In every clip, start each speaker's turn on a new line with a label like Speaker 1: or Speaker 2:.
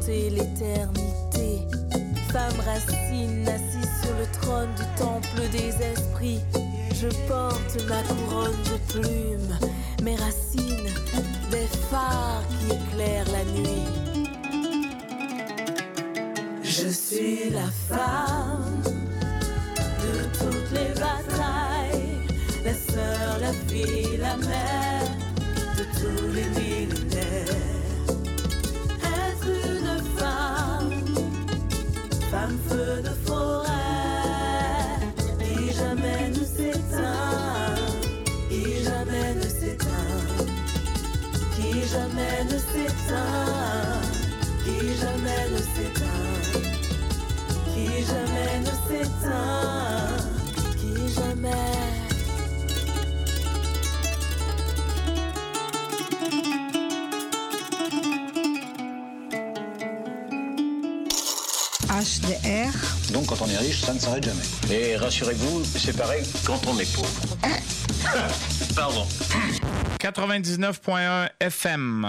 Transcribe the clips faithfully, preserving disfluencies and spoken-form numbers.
Speaker 1: chanter l'éternité. Femme racine, assise sur le trône du temple des esprits. Je porte ma couronne de plumes, mes racines, des phares qui éclairent la nuit. Je suis la femme de toutes les batailles, la sœur, la fille, la mère de tous les millénaires. Être une femme, femme feu de forêt, qui jamais ne s'éteint, qui jamais ne s'éteint, qui jamais ne s'éteint, qui jamais ne s'éteint, qui jamais ne s'éteint, qui jamais.
Speaker 2: H D R.
Speaker 3: Donc quand on est riche, ça ne s'arrête jamais. Et rassurez-vous, c'est pareil quand on est pauvre. Pardon.
Speaker 4: quatre-vingt-dix-neuf point un F M.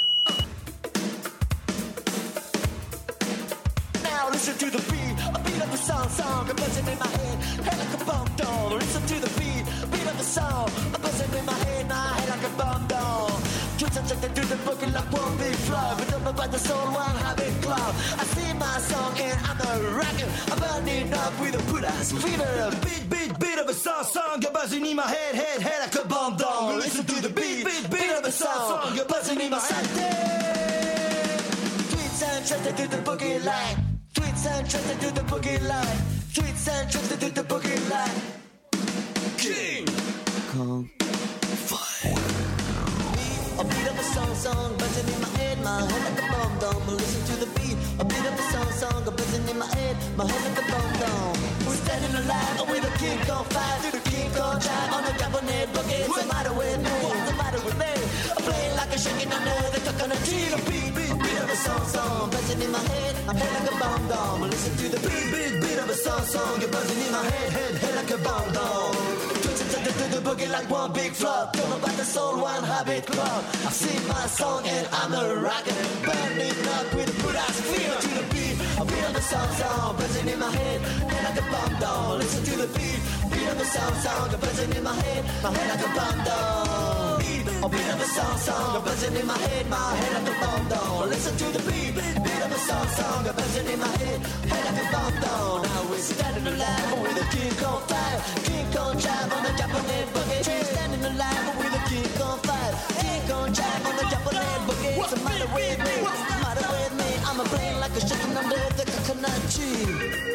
Speaker 5: Now listen to the beat, a beat of a song, song, a buzzing in my head, head like a bomb down. Listen to the beat, beat of a song, a buzzing in my head, my head like a bomb down. Twitch and check to the book like one big flow, but don't know about the soul, one habit club. I sing my song and I'm a rocker, I'm burning up with a put ass fever. Beat, beat, beat of a song, song, a buzzing in my head, head, head like a bomb down. Listen to the beat, beat, beat of a song, song, a buzzing in my head. Tweets and check to the boogie line. Tweets and tricks to the boogie line. Tweets and tricks to the boogie line. King Kong Fire. A beat of a song, song, buzzing in my head, my head like a bomb down. Listen to the beat. A beat of a song, song, buzzing in my head, my head like a bomb down. We're standing alive with a King Kong Fire. To the King Kong drive on the Japanese boogie. What's the matter with me? What's the matter with me? I'm playing like a shaking under the coconut tree. A beat, beat, beat of a song, song, buzzing in my head, my head like a bomb down. Listen to the beat, beat, beat of a song, song, you're buzzing in my head, head, head like a bomb down. Twitching to the boogie like one big flop. Don't know about the soul, one habit club. I sing my song and I'm a rocker, burning up with a good ass feel to the beat. A beat of a song, song, buzzing in my head, head like a bomb down. Listen to the beat, beat of a song, song, buzzing in my head, my head like a bomb down. Beat, a beat of a song, song, buzzing in my head, my head like a bomb down. Listen to the beat, beat of a song, song, buzzing in my head, head like a bomb down. Now we're standing alive with a King Kong fire, King Kong drive on the Japanese boogie. We're standing alive with a King Kong fire, King Kong drive on the Japanese boogie. What's the matter with me? What's the matter with me? I'm a brain like a chicken under the coconut tree.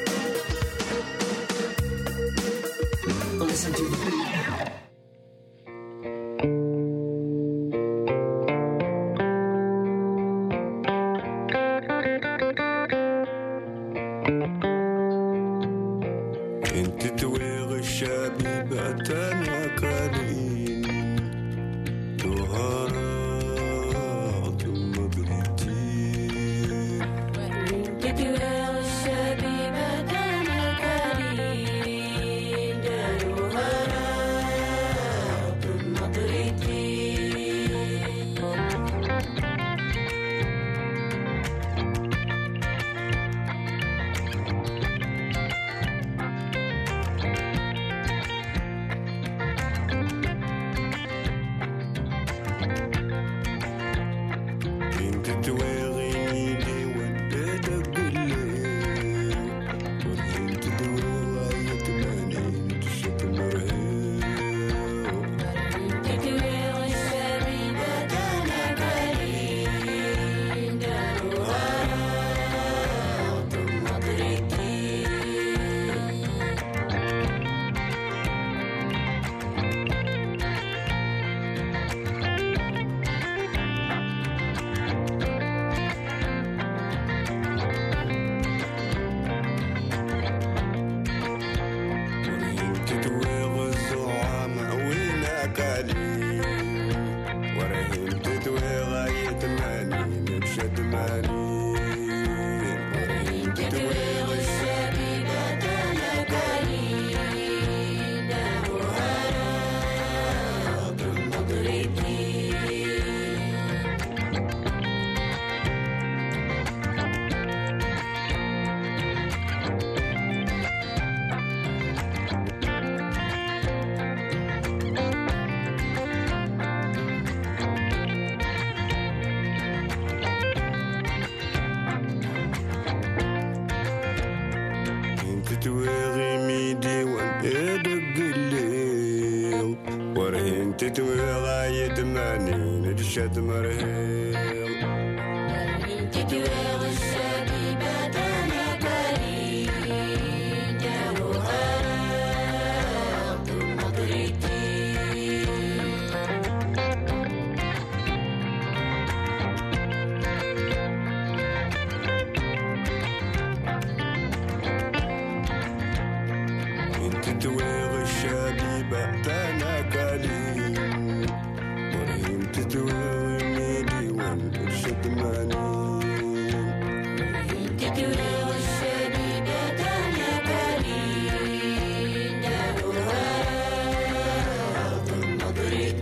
Speaker 5: Listen to the beat.
Speaker 6: Into the wearing, they went to the good.
Speaker 2: Inte du höra jättemani när du köter med det hem. Inte du höra köper bättre kari. Jag har hört om Madrid. Inte du höra köper bättre kari. To where me do one to shut the money. Did you ever say me better than Kali? Never heard of Madrid.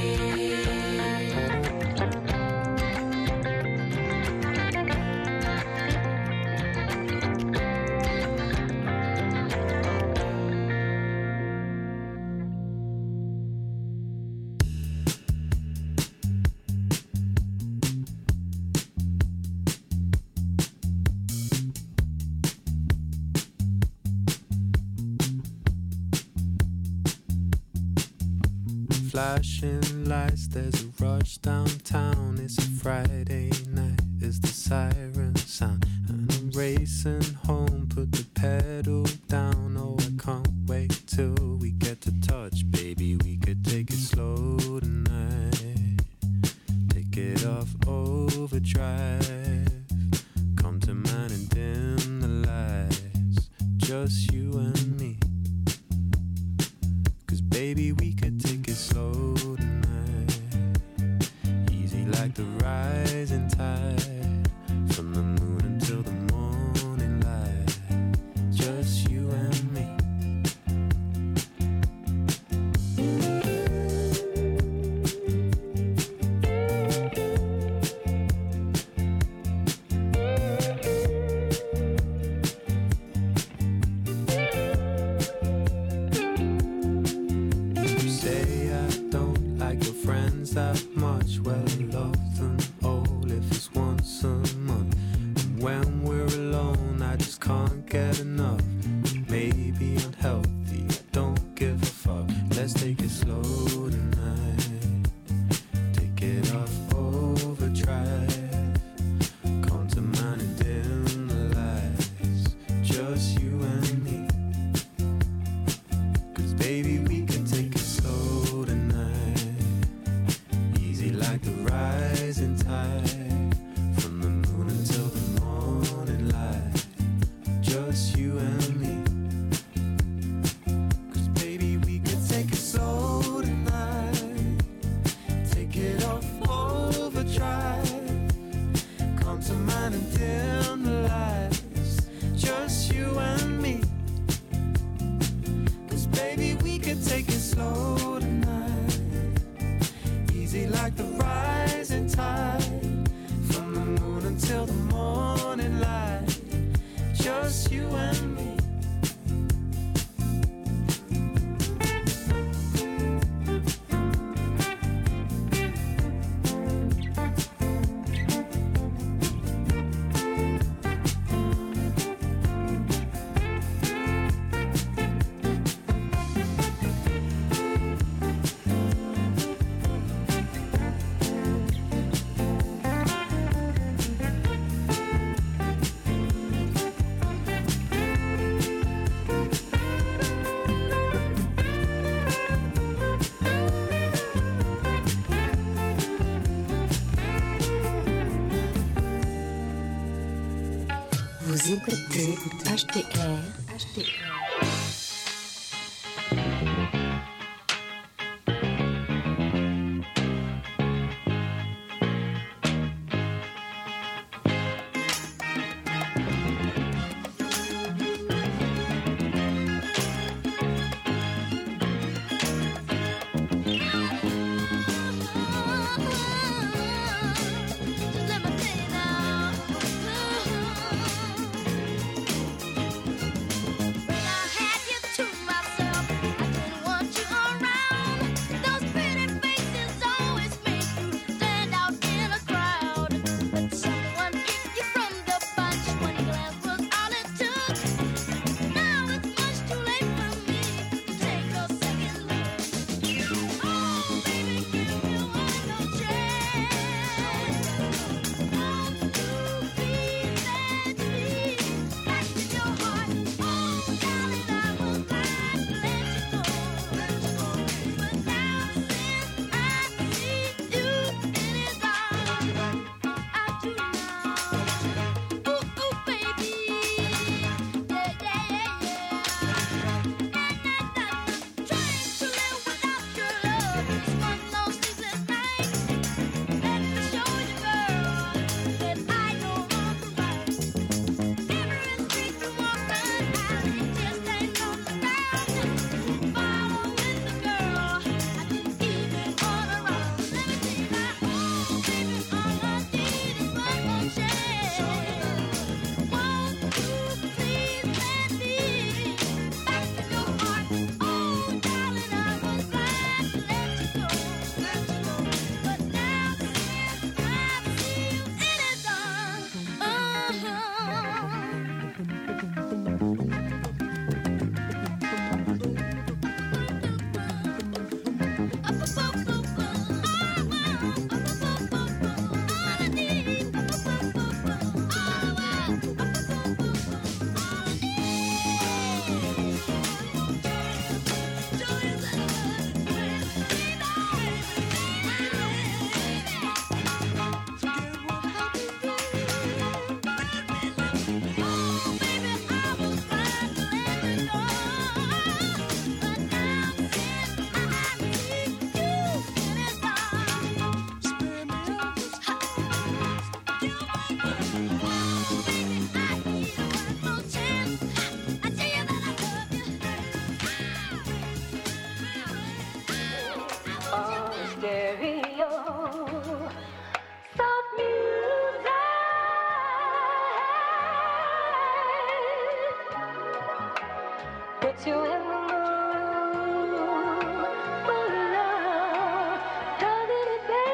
Speaker 6: Flashing lights, there's a rush downtown. It's a Friday night, it's the siren sound. And I'm racing home, put the pedal down. Oh, I can't wait till we get to touch. Baby, we could take it slow tonight. Take it off overdrive. Come to mine and dim the lights. Just you and me. Baby, we could take it slow tonight. Easy like the rising tide. From the moon until the morning light. Just you and me. That much, well, I love them all if it's once a month. And when we're alone, I just can't get enough. Maybe unhealthy, I don't give a fuck. Let's take it slow tonight. Take it off overdrive. Come to mine and dim the lights. Just you and me. Cause baby, we can take it slow tonight. Like the rising tide. From the moon until the morning light. Just you and me. Cause baby, we could take it slow tonight. Take it off overdrive. Come to mine and dim the lights. Just you and me. Cause baby, we could take it slow tonight. Easy like the rising tide. From the moon until the morning light. Just you and me.
Speaker 7: Vous écoutez H T R. H T R.
Speaker 8: When I Put you in the mood for love. How did it be?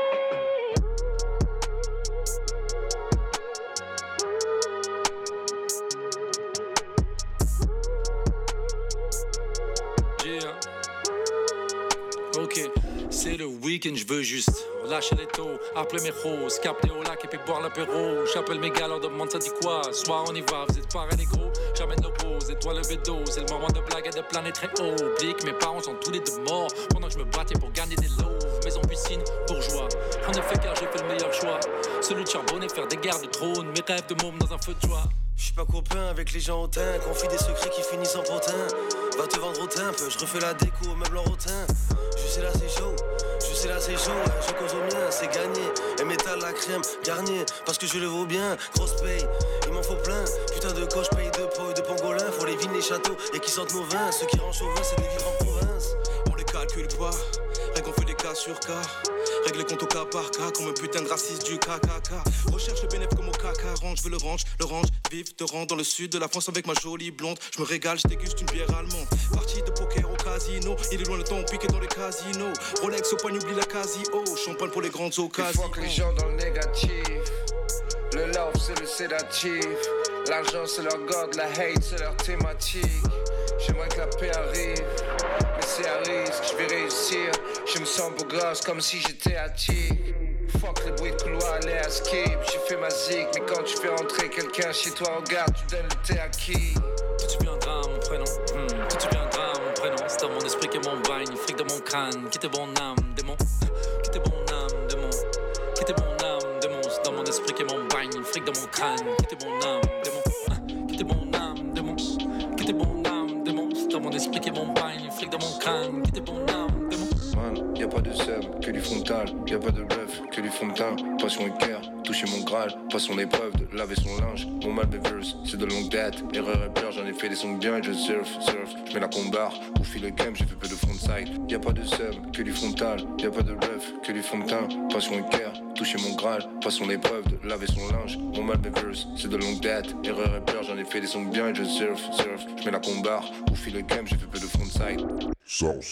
Speaker 9: Yeah. Ok, c'est le week-end, je veux juste lâcher les taux, appeler mes roses, capter au lac et puis boire l'apéro. J'appelle mes gars, leur demande ça dit quoi. Soir on y va, vous êtes pareils les gros. J'amène nos poses, étoile le bédo. C'est le moment de blague et de planer très haut. Oublie que mes parents sont tous les deux morts pendant que je me battais pour gagner des lots. Maison piscine, bourgeois. En effet car j'ai fait le meilleur choix, celui de charbonner, faire des guerres de trône. Mes rêves de môme dans un feu de joie.
Speaker 10: J'suis pas copain avec les gens hautains, confie des secrets qui finissent en potin. Va te vendre au timbre, je refais la déco au meuble en rotin. Je sais là c'est chaud, je sais là c'est chaud, ouais, je cause au mien, c'est gagné. Et métal la crème, garnier, parce que je le vaux bien. Grosse paye, il m'en faut plein. Putain de coche, paye de po et de pangolin. Faut les vignes, les châteaux et qui sentent nos vins. Ceux qui rendent chauvin, c'est des vivre en province.
Speaker 11: On les calcule pas, rien qu'on fait des cas sur cas. Règle les comptes au cas par cas, comme un putain de raciste du K K K. Recherche le bénéfice comme au K K, range, je veux le range, le range. Vive, te rends dans le sud de la France avec ma jolie blonde. Je me régale, je déguste une bière allemande. Partie de poker au casino, il est loin le temps piqué dans les casinos. Rolex au poignet, oublie la Casio. Champagne pour les grandes occasions.
Speaker 12: Il faut que les gens dans le négatif. Le love c'est le sédatif. L'argent c'est leur god, la hate c'est leur thématique. J'aimerais que la paix arrive, mais c'est à risque, je vais réussir. Je me sens beau gosse comme si j'étais attique. Fuck les bruits de couloir, les à skip. J'ai fait ma zig, mais quand tu fais entrer quelqu'un chez toi, regarde, tu donnes le thé à qui?
Speaker 9: Tout tu viendras mon prénom, hmm. Tout tu viendras mon prénom. C'est dans mon esprit que mon bagne, fric de mon crâne. Quittez mon âme, démon. Quittez mon âme, démon. Quittez mon âme, démon. C'est dans mon esprit que mon bagne, fric de mon crâne. Quittez mon âme, démon. Quittez mon âme, démon. Quittez mon âme, démon. C'est dans mon esprit que mon bagne, fric de mon crâne. Quittez mon âme, démon.
Speaker 12: Man, y'a pas de sève, que du frontal. Y'a pas de bluff, que du fond de teint. Passion et cœur, toucher mon graal. Pas son épreuve de laver son linge. Mon mal de verse, c'est de longue date. Erreur et peur, j'en ai fait des sons bien et je surf, surf. J'mets la combarre, au fil le game, j'ai fait peu de frontside. Y'a pas de sève, que du frontal. Y'a pas de bluff, que du fond de teint. Passion et cœur, toucher mon graal. Pas son épreuve de laver son linge. Mon mal de verse, c'est de longue date. Erreur et peur, j'en ai fait des sons bien et je surf, surf. J'mets la combarre, au fil le game, j'ai fait peu de frontside.
Speaker 13: Sauce.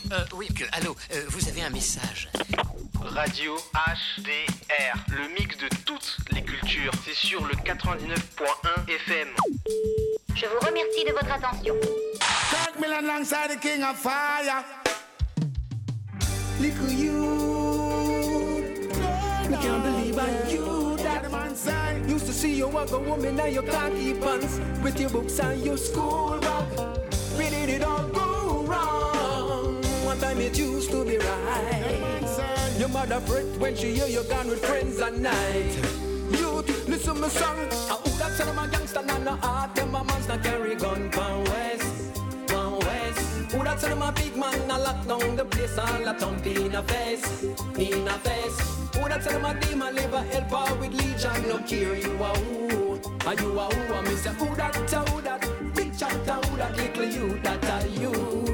Speaker 13: Euh, oui, que, allô, euh, vous avez un message.
Speaker 14: Radio H D R, le mix de toutes les cultures. C'est sur le quatre-vingt-dix-neuf point un F M.
Speaker 15: Je vous remercie de votre attention.
Speaker 16: Talk me alongside the king of fire. Little you, we can't believe on you. That man say, used to see you walk a woman in your khaki pants with your books and your school bag. Where did it all go wrong? One time it used to be right. Your mother fret when she hear you gone with friends at night. Youth, listen my song. I who that son of a gangster and no heart. Them a monster carry gun from west, from west. Who that son of a big man a lock down the place all a thump in a face, in a face. Who that son of a demon live a helper with legion no care you a who, a you a who a me say who that who that big chatter who that little you that are you.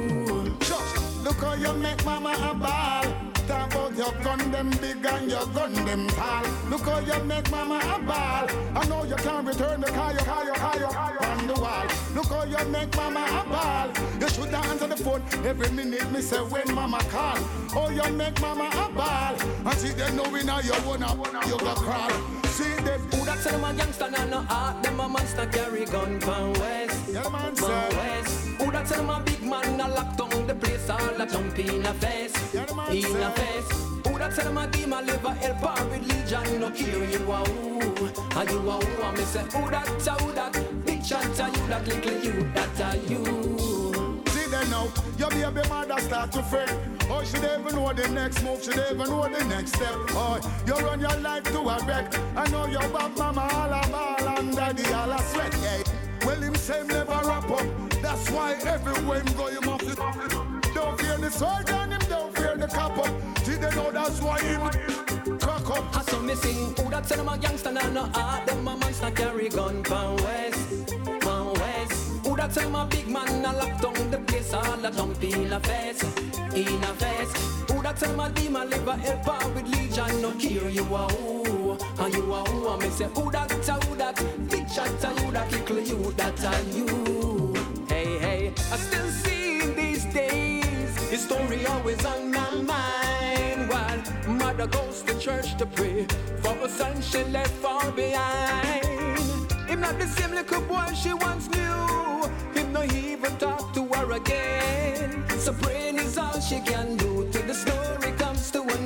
Speaker 16: Look how you make mama a ball. Talk about your gun them big and your gun them tall. Look how you make mama a ball. I know you can't return the car, you car, you car, you car on the wall. Look how you make mama a ball. You should answer the phone every minute. Me say when mama call. Oh, you make mama a ball. And see them knowing how you wanna, you go crawl. See them who that say them a gangster and no heart. Them a monster carry gun from west, yeah, man, from west. Who that say them a big man a lock down the place all a jump in a face, yeah, in a face. Who that say them a demon live a helper with legion no care you a who, and you a who. And me say who that who that big shot a you that little you that a you. See them now, your baby mother start to fret. Oh, she don't even know the next move, she don't even know the next step. Oh, you run your life to a wreck. I know your back mama all a ball and daddy all a sweat. Yeah. Well, him say him never wrap up. That's why everywhere him go, you must it. Don't fear the soldier and him don't fear the cop up. See they know that's why him crack up. I saw me sing, who that say them a gangster and no heart. Them a monster carry gun from west, from west. Who that say them a big man a lock down the place all a dump in a face, in a face. Who that say them a demon live a helper with legion no care you a who, and you a who. And me say who that who that big shot a you that little you that a you. Hey hey, I still see these days his story always on my mind. While mother goes to church to pray for a son she left far behind. Him not the same little boy she once knew. Him no even talk to her again. So praying is all she can do till the story comes to an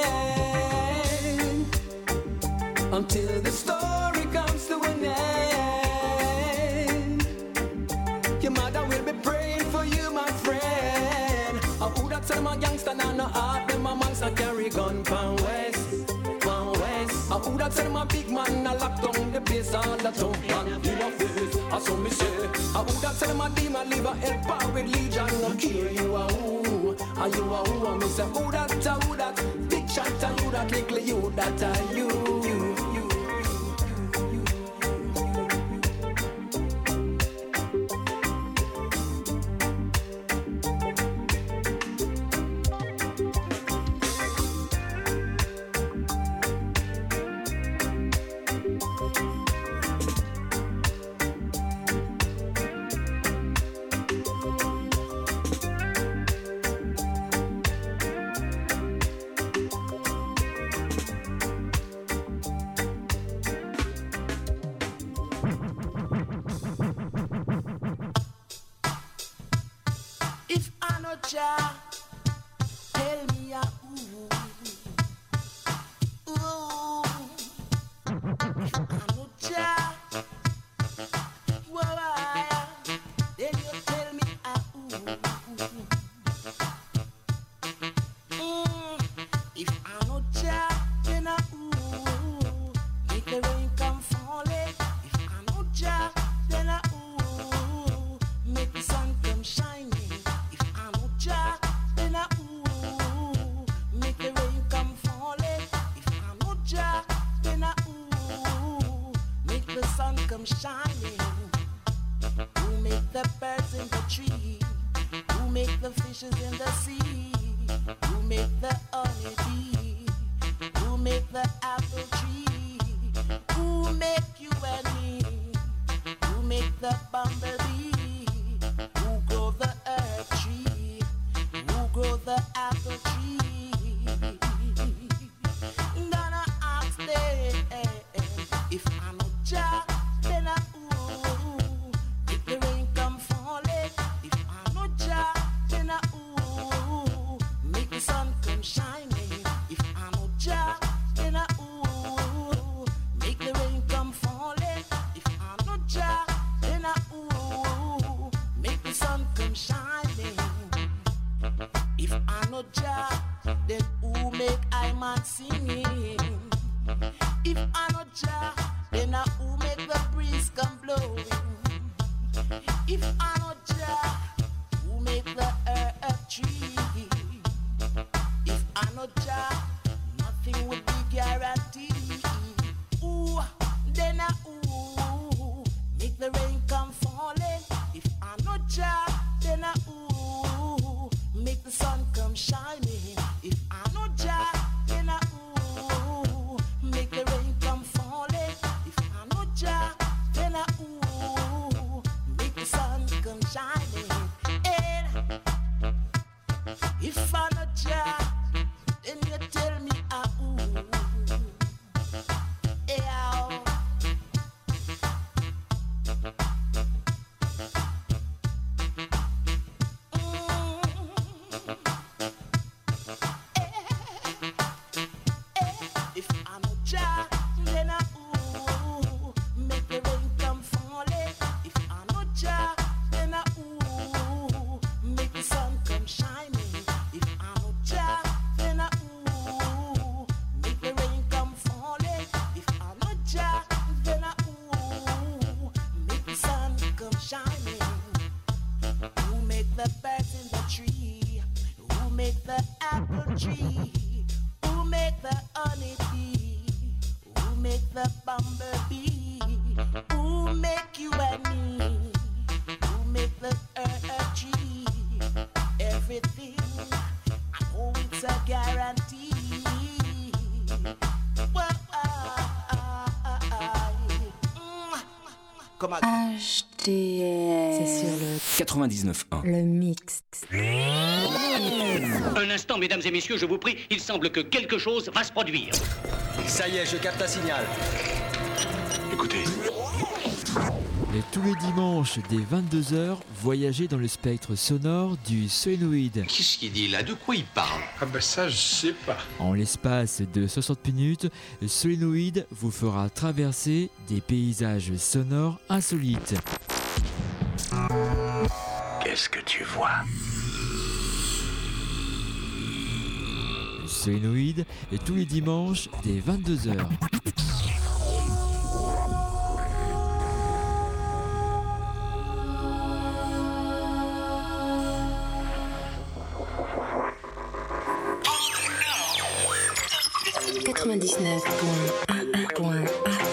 Speaker 16: end. Until the story comes to an end. Your mother will be praying for you, my friend. Oh, who that say my gangster and no heart. Them a monster carry gun from west, from west. Oh, who that say my big man a lock down the place all the town and in a face. I saw me say, oh, who that say my demon live a helper with legion no care you a who, and you a who. And me say who that who that big shot and you that little you that are you, you, you. Jah, tell me a ooh, ooh. If I know Jah, why? Then you tell me a ooh. Mm. If I know Jah, then a ooh. Make the rain come falling. If I know Jah, then a ooh. Make the sun come shining. Jah, then a ooh, make the rain come falling. If I know Jah, then a ooh, make the sun come shining. Who make the birds in the tree? Who make the fishes in the sea? Who make the honey bee? Who make the apple tree? Who make you and me? Who make the bumblebee? Who grow the earth tree? Who grow
Speaker 17: then I ooh, make the sun come shining. And if I not Jah, then you tell me ah ooh, yeah. If I'm a Jah, then I ooh, make the rain come falling. If I'm a Jah, then I ooh, make the sun come shining. If I'm a Jah, then I ooh, make the rain come falling. If I'm a Jah, then I ooh, make the sun come shining. Who make the birds in the tree? Who make the apple tree? Who make the honeybee? Who make the bumblebee? Who make you and me? Who make the earth tree? Everything, oh, it's a guarantee. Well, I, I, I, mm. Come on.
Speaker 7: H D R. C'est sur le
Speaker 18: quatre-vingt-dix-neuf un.
Speaker 7: Le mix.
Speaker 19: Un instant, mesdames et messieurs, je vous prie, il semble que quelque chose va se produire.
Speaker 20: Ça y est, je capte un signal.
Speaker 18: Écoutez.
Speaker 21: Et tous les dimanches, dès vingt-deux heures, voyagez dans le spectre sonore du solénoïde.
Speaker 13: Qu'est-ce qu'il dit là? De quoi il parle?
Speaker 3: Ah ben ça, je sais pas.
Speaker 21: En l'espace de soixante minutes, le solénoïde vous fera traverser des paysages sonores insolites.
Speaker 13: Qu'est-ce que tu vois?
Speaker 21: Le solénoïde est tous les dimanches, dès vingt-deux heures.
Speaker 7: quatre-vingt-dix-neuf point un.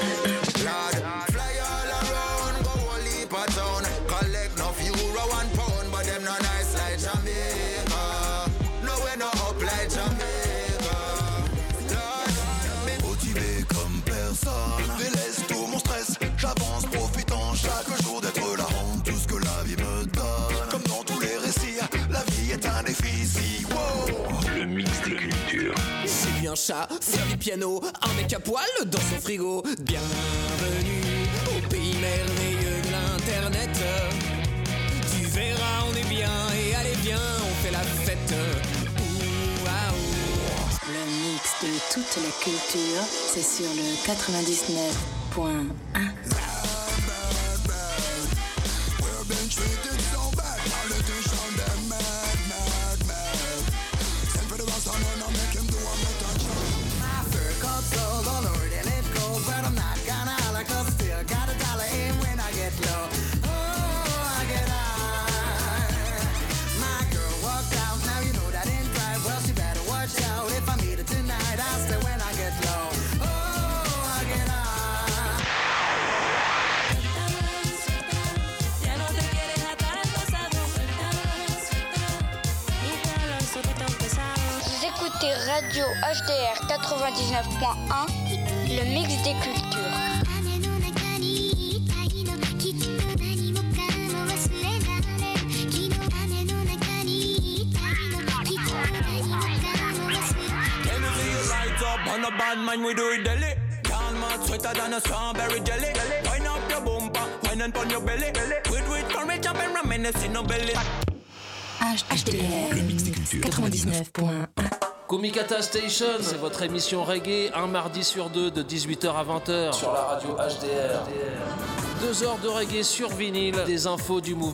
Speaker 13: Le mix des cultures.
Speaker 22: C'est lui un chat, faire du piano, un mec à poil dans son frigo. Bienvenue au pays merveilleux de l'internet. Tu verras, on est bien et allez viens, on fait la fête. Ouh, ah, ouh.
Speaker 7: Le mix de toute la culture, c'est sur le quatre-vingt-dix-neuf point un.
Speaker 23: Radio H D R quatre-vingt-dix-neuf point un, le mix des cultures.
Speaker 5: On a bad man, we do it daily. Can't man sweeter than a strawberry jelly. Wind up your bumper, wind and pon your belly. With with courage up and reminisce in no belly.
Speaker 7: H D R, le mix des cultures quatre-vingt-dix-neuf point un.
Speaker 24: Kumikata Station, c'est votre émission reggae, un mardi sur deux de dix-huit heures à vingt heures.
Speaker 18: Sur la radio H D R.
Speaker 24: Deux heures de reggae sur vinyle, des infos du mouvement